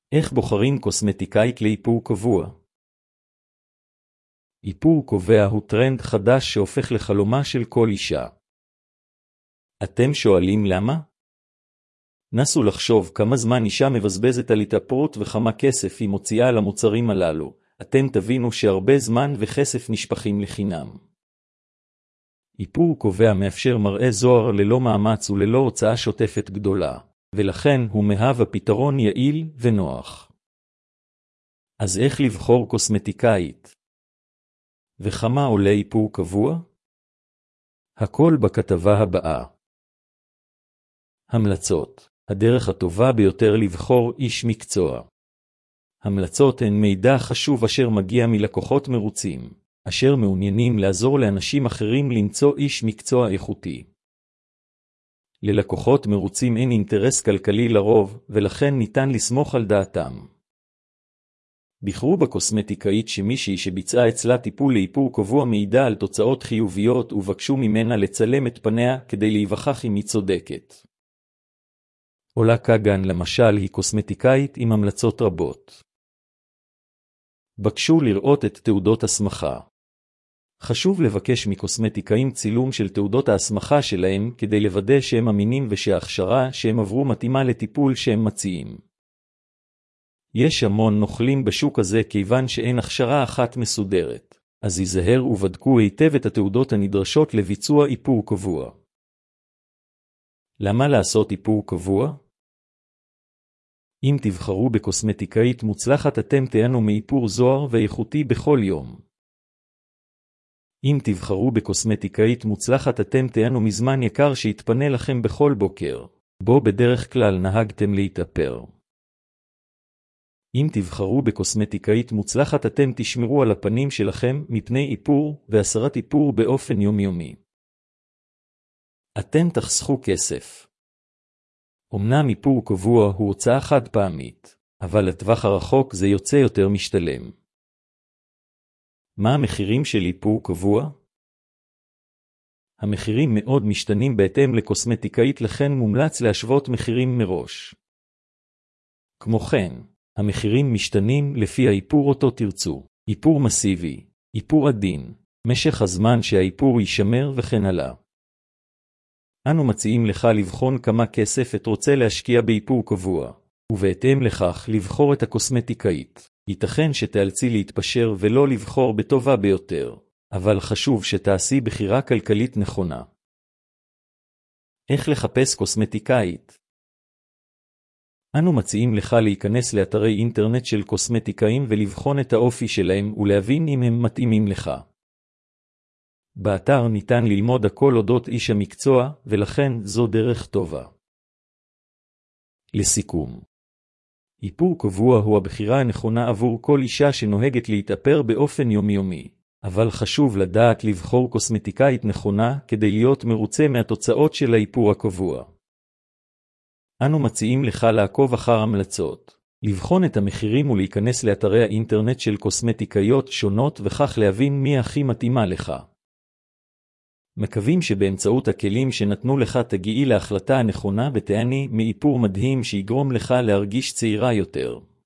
איך בוחרים קוסמטיקאית לאיפור קבוע? איפור קובע הוא טרנד חדש שהופך לחלומה של כל אישה. אתם שואלים למה? נסו לחשוב כמה זמן אישה מבזבזת על התאפרות וכמה כסף היא מוציאה על המוצרים הללו. אתם תבינו שהרבה זמן וכסף נשפכים לחינם. איפור קובע מאפשר מראה זוהר ללא מאמץ וללא הוצאה שוטפת גדולה, ולכן הוא מהווה פתרון יעיל ונוח. אז איך לבחור קוסמטיקאית? וכמה עולה איפור קבוע? הכל בכתבה הבאה. המלצות. הדרך הטובה ביותר לבחור איש מקצוע. המלצות הן מידע חשוב אשר מגיע מלקוחות מרוצים, אשר מעוניינים לעזור לאנשים אחרים למצוא איש מקצוע איכותי. ללקוחות מרוצים אין אינטרס כלכלי לרוב, ולכן ניתן לסמוך על דעתם. בחרו בקוסמטיקאית שמישהי שביצעה אצלה טיפול לאיפור קבוע מעידה על תוצאות חיוביות ובקשו ממנה לצלם את פניה כדי להיווכח אם היא צודקת. אולה קגן למשל היא קוסמטיקאית עם המלצות רבות. בקשו לראות את תעודות הסמכה. חשוב לבקש מקוסמטיקאים צילום של תעודות ההסמכה שלהם כדי לוודא שהם אמינים ושההכשרה שהם עברו מתאימה לטיפול שהם מציעים. יש המון נוכלים בשוק הזה כיוון שאין הכשרה אחת מסודרת, אז ייזהר ובדקו היטב את התעודות הנדרשות לביצוע איפור קבוע. למה לעשות איפור קבוע? אם תבחרו בקוסמטיקאית מוצלחת אתם תיהנו מאיפור זוהר ואיכותי בכל יום. אם תבחרו בקוסמטיקאית מוצלחת אתם תיהנו מזמן יקר שיתפנה לכם בכל בוקר, בו בדרך כלל נהגתם להתאפר. אם תבחרו בקוסמטיקאית מוצלחת אתם תשמרו על הפנים שלכם מפני איפור והסרת איפור באופן יומיומי. אתם תחסכו כסף. אמנם איפור קבוע הוא הוצאה חד פעמית, אבל לטווח הרחוק זה יוצא יותר משתלם. מה המחירים של איפור קבוע? המחירים מאוד משתנים בהתאם לקוסמטיקאית לכן מומלץ להשוות מחירים מראש. כמו כן, המחירים משתנים לפי האיפור אותו תרצו, איפור מסיבי, איפור עדין, משך הזמן שהאיפור יישמר וכן הלאה. אנו מציעים לך לבחון כמה כסף את רוצה להשקיע באיפור קבוע, ובהתאם לכך לבחור את הקוסמטיקאית. ייתכן שתאלצי להתפשר ולא לבחור בטובה ביותר, אבל חשוב שתעשי בחירה כלכלית נכונה. איך לחפש קוסמטיקאית? אנו מציעים לך להיכנס לאתרי אינטרנט של קוסמטיקאים ולבחון את האופי שלהם ולהבין אם הם מתאימים לך. באתר ניתן ללמוד הכל אודות איש המקצוע, ולכן זו דרך טובה. לסיכום, איפור קבוע הוא הבחירה הנכונה עבור כל אישה שנוהגת להתאפר באופן יומיומי, אבל חשוב לדעת לבחור קוסמטיקאית נכונה כדי להיות מרוצה מהתוצאות של האיפור הקבוע. אנו מציעים לך לעקוב אחר המלצות, לבחון את המחירים ולהיכנס לאתרי האינטרנט של קוסמטיקאיות שונות וכך להבין מי הכי מתאימה לך. מקווים שבאמצעות הכלים שנתנו לך תגיעי להחלטה הנכונה ותהני מאיפור מדהים שיגרום לך להרגיש צעירה יותר.